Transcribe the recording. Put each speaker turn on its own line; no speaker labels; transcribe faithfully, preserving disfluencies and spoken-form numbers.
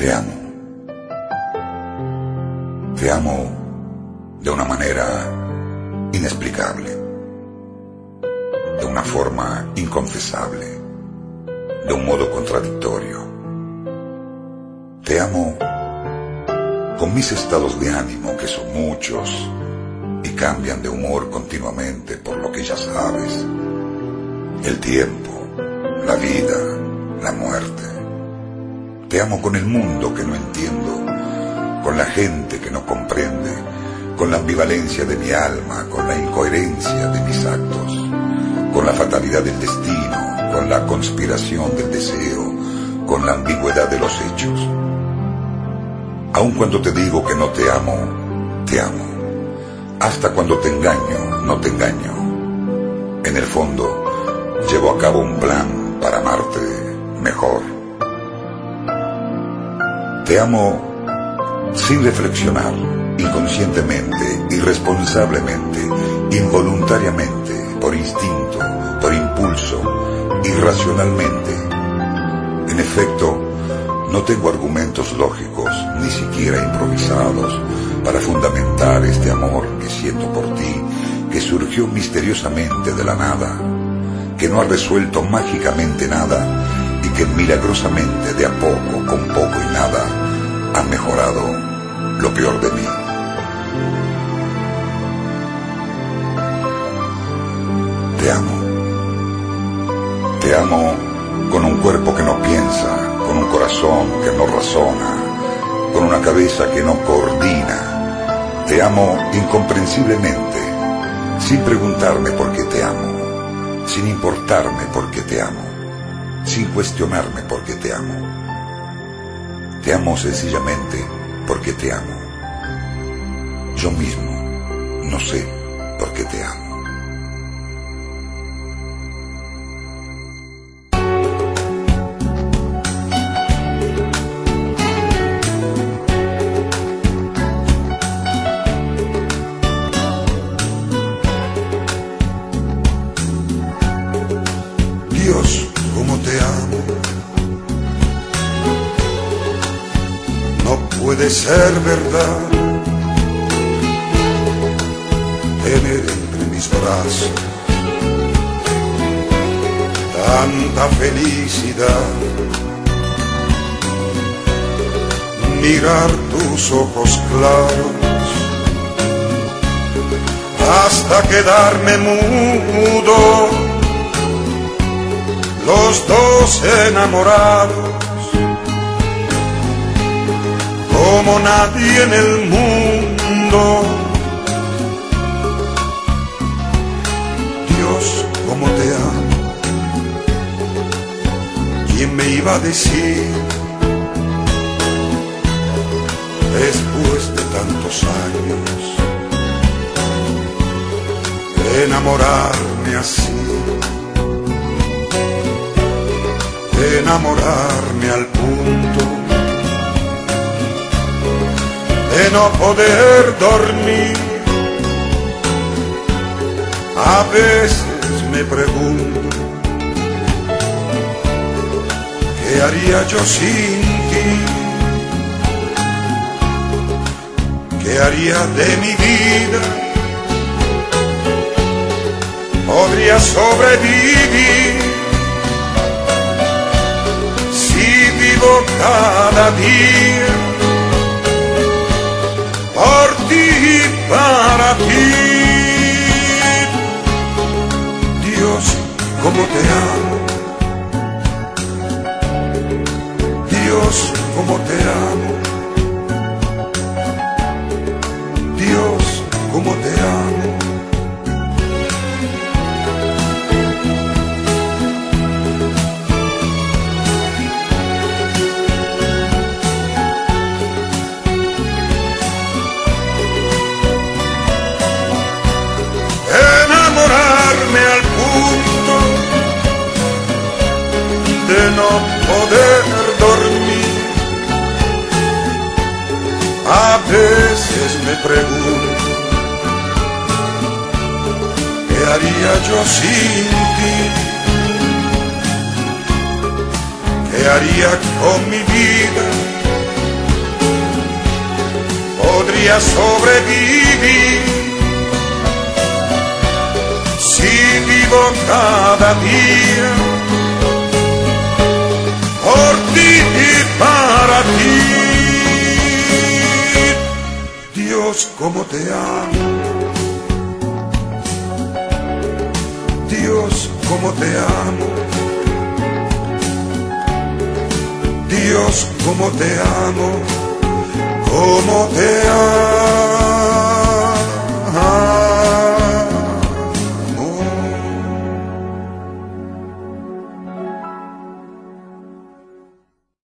Te amo. Te amo de una manera inexplicable, de una forma inconfesable, de un modo contradictorio. Te amo con mis estados de ánimo, que son muchos y cambian de humor continuamente, por lo que ya sabes: el tiempo, la vida, la muerte. Te amo con el mundo que no entiendo, con la gente que no comprende, con la ambivalencia de mi alma, con la incoherencia de mis actos, con la fatalidad del destino, con la conspiración del deseo, con la ambigüedad de los hechos. Aun cuando te digo que no te amo, te amo. Hasta cuando te engaño, no te engaño. En el fondo, llevo a cabo un plan para amarte mejor. Te amo sin reflexionar, inconscientemente, irresponsablemente, involuntariamente, por instinto, por impulso, irracionalmente. En efecto, no tengo argumentos lógicos, ni siquiera improvisados, para fundamentar este amor que siento por ti, que surgió misteriosamente de la nada, que no ha resuelto mágicamente nada y que milagrosamente, de a poco, con poco y nada, ha mejorado lo peor de mí. Te amo. Te amo con un cuerpo que no piensa, con un corazón que no razona, con una cabeza que no coordina. Te amo incomprensiblemente, sin preguntarme por qué te amo, sin importarme por qué te amo, sin cuestionarme por qué te amo. Te amo sencillamente porque te amo. Yo mismo no sé por qué te amo.
Dios, cómo te amo. No puede ser verdad tener entre mis brazos tanta felicidad, mirar tus ojos claros hasta quedarme mudo, los dos enamorados como nadie en el mundo. Dios, cómo te amo. ¿Quién me iba a decir, después de tantos años, enamorarme así? Enamorarme al punto de no poder dormir. A veces me pregunto, ¿qué haría yo sin ti? ¿Qué haría de mi vida? ¿Podría sobrevivir si vivo cada día por ti y para ti? Dios, cómo te amo. Dios, cómo te amo. Dios, cómo te amo. De no poder dormir. A veces me pregunto, ¿qué haría yo sin ti? ¿Qué haría con mi vida podría sobrevivir si vivo cada día por ti y para ti. Dios, cómo te amo. Dios, cómo te amo. Dios, cómo te amo. Cómo te